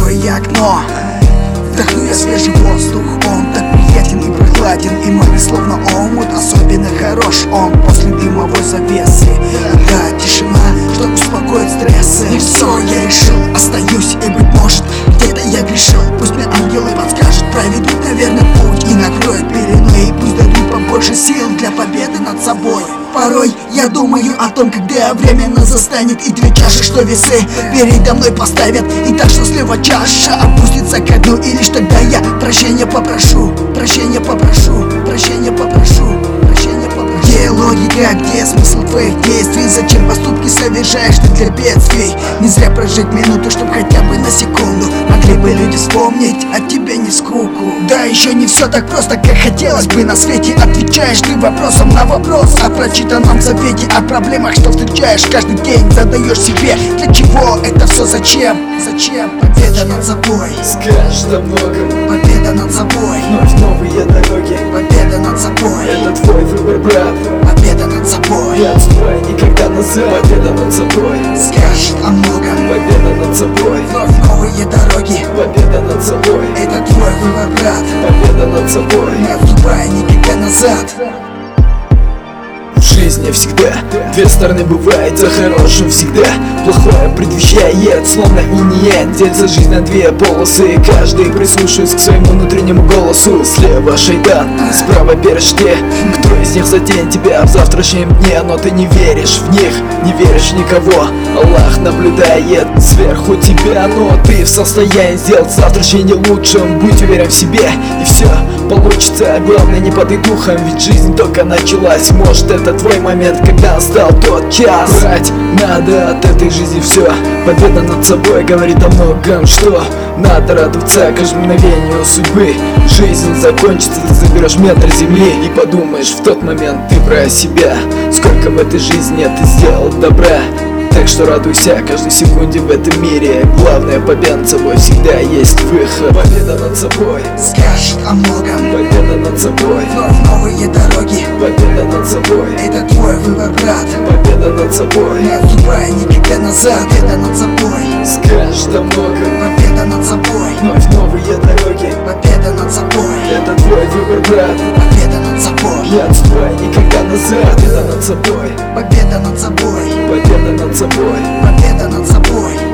открою окно, вдохну я свежий воздух. Он так приятен и прохладен, и море словно омут. Особенно хорош он после дымовой завесы. Да, тишина, что успокоит стрессы. И все, я решил, остаюсь, и быть может где-то я грешил. Пусть мне ангелы подскажут, проведут, наверное, путь и накроют пеленой. И пусть дадут побольше сил для победы над собой. Порой я думаю о том, когда временно застанет, и две чаши, что весы передо мной поставят, и так счастливо чаша опустится ко дну. И лишь тогда я прощения попрошу, прощения попрошу, прощения попрошу, прощения попрошу. Где логика, где смысл твоих действий? Зачем поступки совершаешь ты для бедствий? Не зря прожить минуту, чтоб хотя бы на секунду могли бы люди вспомнить о тебе не скуку. Да, еще не все так просто, как хотелось бы на свете. Отвечаешь ты вопросом на вопрос о прочитанном завете, о проблемах, что встречаешь каждый день. Задаешь себе, для чего это все, зачем? Зачем? Победа над собой. Скажешь о многом, Победа над собой. вновь новые дороги. Победа над собой. Это твой выбор, брат. Победа над собой. Не отступай никогда назад. Победа над собой. Скажет о многом. Победа над собой. Вновь новые дороги. Победа над собой. Это твой выбор, брат. Победа над собой. Не отступай никогда назад. В жизни всегда две стороны бывает, за хорошим всегда плохое предвещает, словно инея. Делится жизнь на две полосы, каждый прислушивается к своему внутреннему голосу. Слева шайтан, справа перышки. Кто из них затеет тебя в завтрашнем дне? Но ты не веришь в них, не веришь в никого. Аллах наблюдает сверху тебя, но ты в состоянии сделать завтрашнее не лучшим. Будь уверен в себе, и все получится. Главное, не падай духом, ведь жизнь только началась. Может, это твой момент, когда настал тот час. Брать надо от этой жизни все. Победа над собой говорит о многом, что надо радоваться каждому мгновению судьбы. Жизнь закончится, ты заберешь метр земли и подумаешь в тот момент ты про себя. Сколько в этой жизни ты сделал добра. Так что радуйся каждой секунде в этом мире. Главное, победа над собой, всегда есть выход. Победа над собой. Скажет о многом. Победа над собой. Вновь новые дороги. Победа над собой. Это твой выбор, брат. Победа над собой. Не отступай никогда назад. Победа над собой. Скажет о многом. Победа над собой. Вновь новые дороги. Победа над собой. Это твой выбор, брат. Победа над собой. Не отступай никогда назад. Победа над собой. Победа над собой. Победа над собой. Победа над собой.